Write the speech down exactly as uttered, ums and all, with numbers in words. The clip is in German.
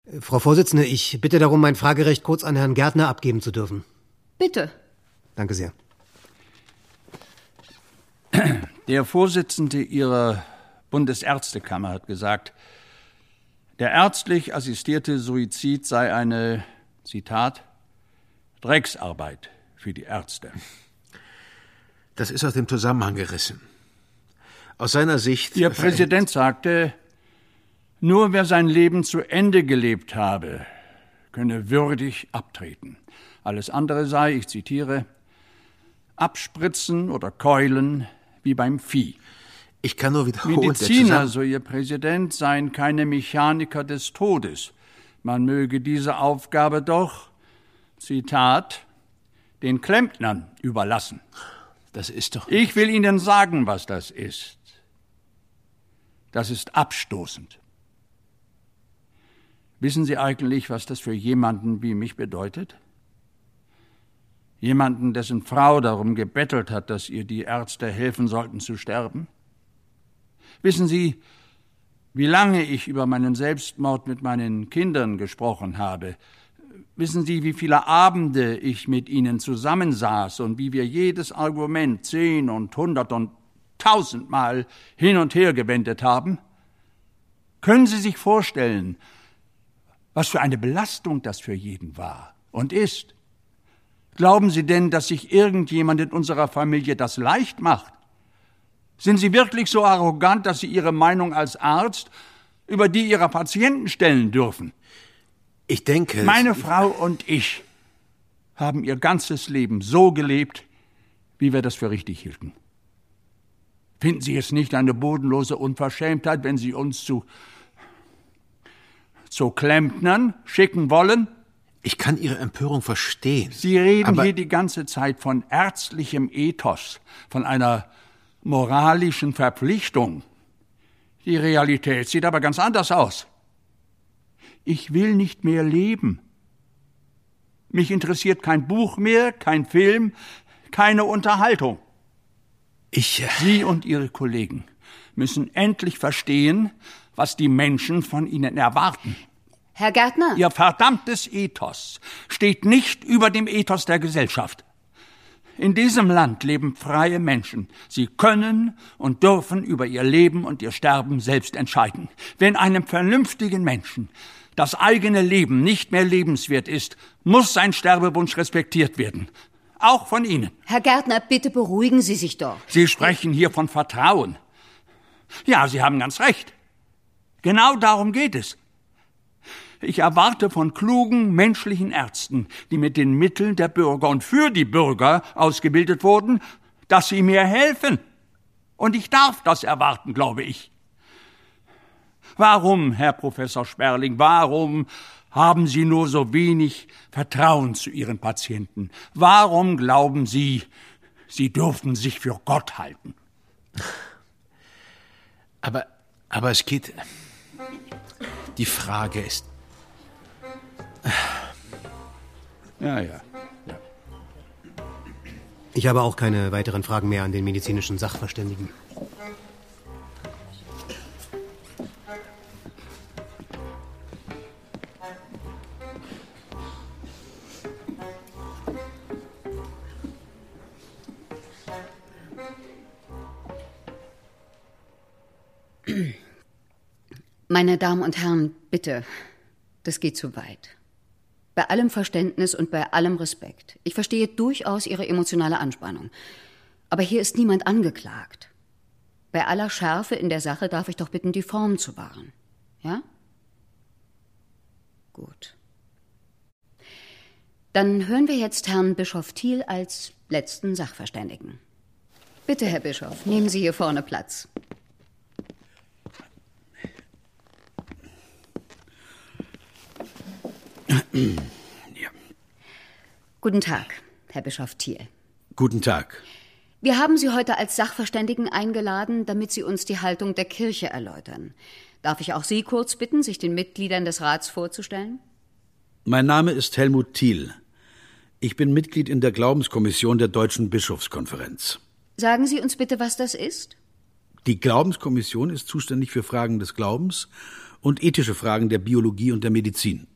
Frau Vorsitzende, ich bitte darum, mein Fragerecht kurz an Herrn Gärtner abgeben zu dürfen. Bitte. Danke sehr. Der Vorsitzende Ihrer Bundesärztekammer hat gesagt, der ärztlich assistierte Suizid sei eine, Zitat, Drecksarbeit für die Ärzte. Das ist aus dem Zusammenhang gerissen. Aus seiner Sicht... Ihr Präsident sagte, nur wer sein Leben zu Ende gelebt habe, könne würdig abtreten. Alles andere sei, ich zitiere, abspritzen oder keulen wie beim Vieh. Ich kann nur wiederholen... Mediziner, so Ihr Präsident, seien keine Mechaniker des Todes. Man möge diese Aufgabe doch, Zitat, den Klempnern überlassen. Das ist doch... Ich will Ihnen sagen, was das ist. Das ist abstoßend. Wissen Sie eigentlich, was das für jemanden wie mich bedeutet? Jemanden, dessen Frau darum gebettelt hat, dass ihr die Ärzte helfen sollten zu sterben? Wissen Sie, wie lange ich über meinen Selbstmord mit meinen Kindern gesprochen habe? Wissen Sie, wie viele Abende ich mit ihnen zusammensaß und wie wir jedes Argument zehn und hundert und tausendmal hin und her gewendet haben? Können Sie sich vorstellen, was für eine Belastung das für jeden war und ist? Glauben Sie denn, dass sich irgendjemand in unserer Familie das leicht macht? Sind Sie wirklich so arrogant, dass Sie Ihre Meinung als Arzt über die Ihrer Patienten stellen dürfen? Ich denke... Meine Frau und ich haben ihr ganzes Leben so gelebt, wie wir das für richtig hielten. Finden Sie es nicht eine bodenlose Unverschämtheit, wenn Sie uns zu, zu Klempnern schicken wollen? Ich kann Ihre Empörung verstehen. Sie reden aber hier die ganze Zeit von ärztlichem Ethos, von einer moralischen Verpflichtung. Die Realität sieht aber ganz anders aus. Ich will nicht mehr leben. Mich interessiert kein Buch mehr, kein Film, keine Unterhaltung. Ich... Sie und Ihre Kollegen müssen endlich verstehen, was die Menschen von Ihnen erwarten. Herr Gärtner! Ihr verdammtes Ethos steht nicht über dem Ethos der Gesellschaft. In diesem Land leben freie Menschen. Sie können und dürfen über ihr Leben und ihr Sterben selbst entscheiden. Wenn einem vernünftigen Menschen das eigene Leben nicht mehr lebenswert ist, muss sein Sterbewunsch respektiert werden. Auch von Ihnen. Herr Gärtner, bitte beruhigen Sie sich doch. Sie sprechen hier von Vertrauen. Ja, Sie haben ganz recht. Genau darum geht es. Ich erwarte von klugen, menschlichen Ärzten, die mit den Mitteln der Bürger und für die Bürger ausgebildet wurden, dass sie mir helfen. Und ich darf das erwarten, glaube ich. Warum, Herr Professor Sperling, warum haben Sie nur so wenig Vertrauen zu Ihren Patienten? Warum glauben Sie, Sie dürfen sich für Gott halten? Aber, aber es geht... Die Frage ist... Ja, ja, ja. Ich habe auch keine weiteren Fragen mehr an den medizinischen Sachverständigen. Meine Damen und Herren, bitte, das geht zu weit. Bei allem Verständnis und bei allem Respekt. Ich verstehe durchaus Ihre emotionale Anspannung. Aber hier ist niemand angeklagt. Bei aller Schärfe in der Sache darf ich doch bitten, die Form zu wahren. Ja? Gut. Dann hören wir jetzt Herrn Bischof Thiel als letzten Sachverständigen. Bitte, Herr Bischof, nehmen Sie hier vorne Platz. Ja. Guten Tag, Herr Bischof Thiel. Guten Tag. Wir haben Sie heute als Sachverständigen eingeladen, damit Sie uns die Haltung der Kirche erläutern. Darf ich auch Sie kurz bitten, sich den Mitgliedern des Rats vorzustellen? Mein Name ist Helmut Thiel. Ich bin Mitglied in der Glaubenskommission der Deutschen Bischofskonferenz. Sagen Sie uns bitte, was das ist? Die Glaubenskommission ist zuständig für Fragen des Glaubens und ethische Fragen der Biologie und der Medizin.